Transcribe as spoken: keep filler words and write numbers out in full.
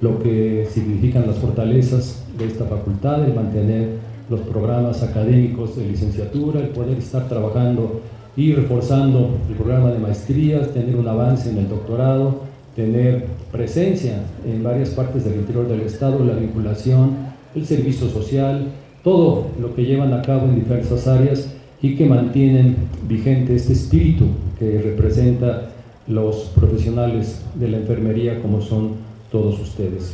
lo que significan las fortalezas de esta facultad, el mantener los programas académicos de licenciatura, el poder estar trabajando y reforzando el programa de maestrías, tener un avance en el doctorado, tener presencia en varias partes del interior del Estado, la vinculación, el servicio social, todo lo que llevan a cabo en diversas áreas y que mantienen vigente este espíritu que representa los profesionales de la enfermería como son todos ustedes.